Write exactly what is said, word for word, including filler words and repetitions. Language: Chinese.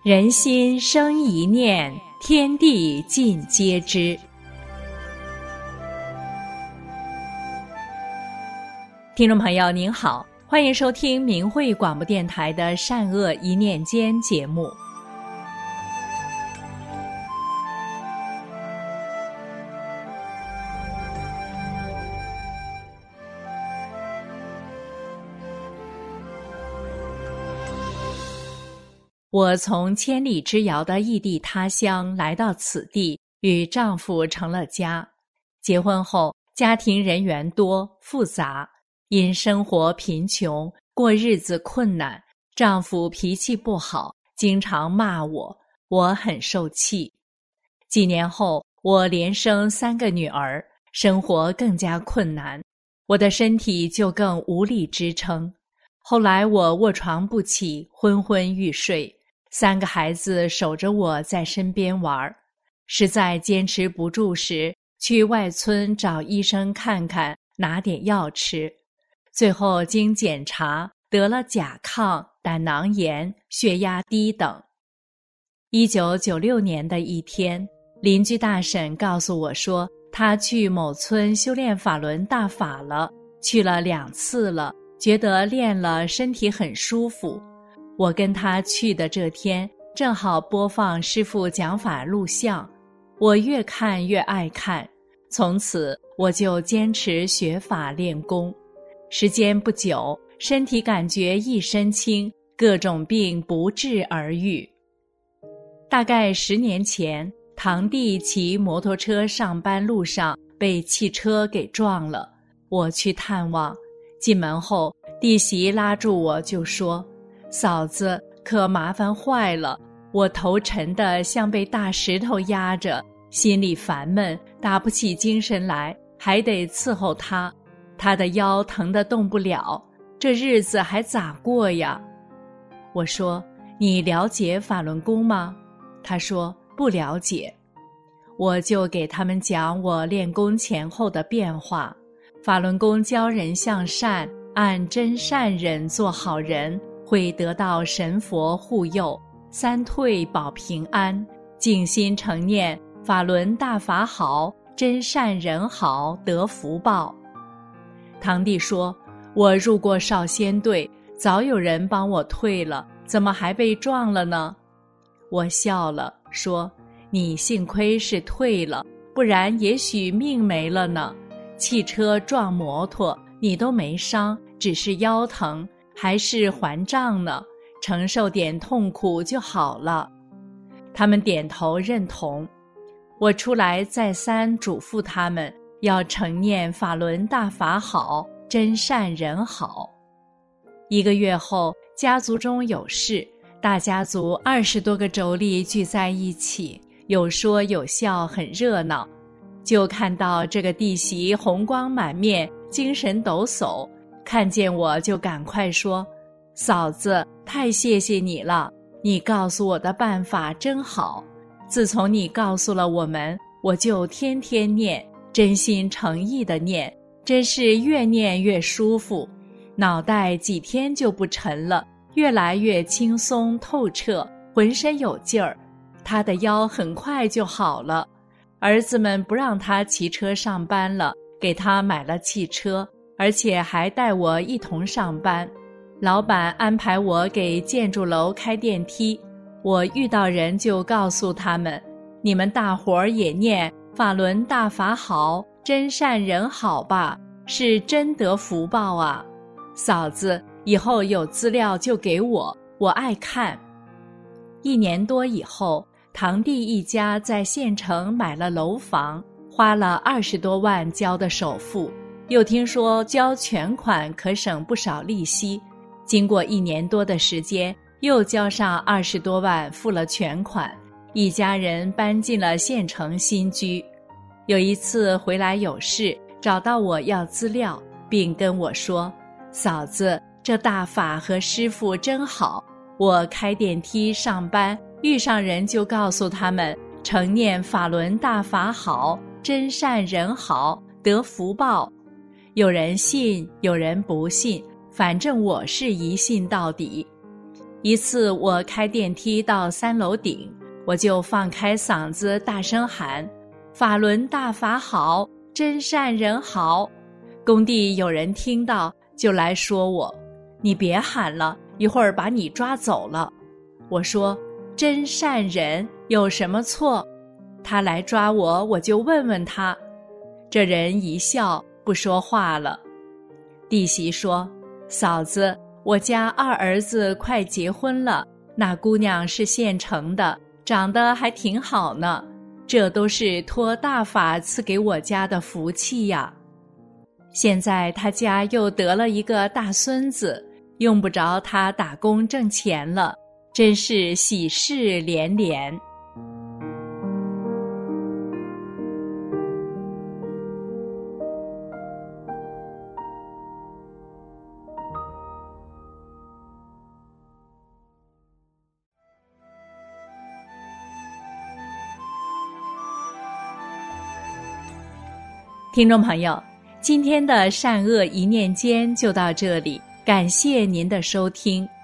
人心生一念，天地尽皆知。听众朋友您好，欢迎收听明慧广播电台的善恶一念间节目。我从千里之遥的异地他乡来到此地，与丈夫成了家。结婚后，家庭人员多复杂，因生活贫穷，过日子困难，丈夫脾气不好，经常骂我，我很受气。几年后，我连生三个女儿，生活更加困难，我的身体就更无力支撑。后来我卧床不起，昏昏欲睡，三个孩子守着我在身边玩，实在坚持不住时，去外村找医生看看，拿点药吃。最后经检查得了甲亢、胆囊炎、血压低等。一九九六年的一天，邻居大婶告诉我说，她去某村修炼法轮大法了，去了两次了，觉得练了身体很舒服。我跟他去的这天，正好播放师父讲法录像，我越看越爱看，从此我就坚持学法练功。时间不久，身体感觉一身轻，各种病不治而愈。大概十年前，堂弟骑摩托车上班路上被汽车给撞了，我去探望，进门后，弟媳拉住我就说，嫂子，可麻烦坏了，我头沉得像被大石头压着，心里烦闷，打不起精神来，还得伺候他，他的腰疼得动不了，这日子还咋过呀？我说，你了解法轮功吗？他说，不了解。我就给他们讲我练功前后的变化。法轮功教人向善，按真善忍做好人，会得到神佛护佑，三退保平安，静心诚念法轮大法好，真善人好，得福报。堂弟说，我入过少先队，早有人帮我退了，怎么还被撞了呢？我笑了，说，你幸亏是退了，不然也许命没了呢。汽车撞摩托，你都没伤，只是腰疼，还是还账呢，承受点痛苦就好了。他们点头认同。我出来再三嘱咐他们，要承念法轮大法好，真善人好。一个月后，家族中有事，大家族二十多个妯娌聚在一起，有说有笑，很热闹。就看到这个弟媳红光满面，精神抖擞，看见我就赶快说，嫂子，太谢谢你了，你告诉我的办法真好，自从你告诉了我们，我就天天念，真心诚意的念，真是越念越舒服，脑袋几天就不沉了，越来越轻松透彻，浑身有劲儿，他的腰很快就好了。儿子们不让他骑车上班了，给他买了汽车，而且还带我一同上班。老板安排我给建筑楼开电梯，我遇到人就告诉他们，你们大伙儿也念法轮大法好，真善人好吧，是真得福报啊。嫂子，以后有资料就给我，我爱看。一年多以后，堂弟一家在县城买了楼房，花了二十多万交的首付，又听说交全款可省不少利息，经过一年多的时间，又交上二十多万付了全款，一家人搬进了县城新居。有一次回来有事，找到我要资料，并跟我说，嫂子，这大法和师父真好，我开电梯上班，遇上人就告诉他们，承念法轮大法好，真善人好，得福报。有人信，有人不信，反正我是一信到底。 一次我开电梯到三楼顶，我就放开嗓子大声喊：法轮大法好，真善人好。工地有人听到就来说我：你别喊了，一会儿把你抓走了。我说：真善人有什么错？他来抓我，我就问问他。这人一笑，不说话了。弟媳说：嫂子，我家二儿子快结婚了，那姑娘是现成的，长得还挺好呢，这都是托大法赐给我家的福气呀。现在他家又得了一个大孙子，用不着他打工挣钱了，真是喜事连连。听众朋友，今天的善恶一念间就到这里，感谢您的收听。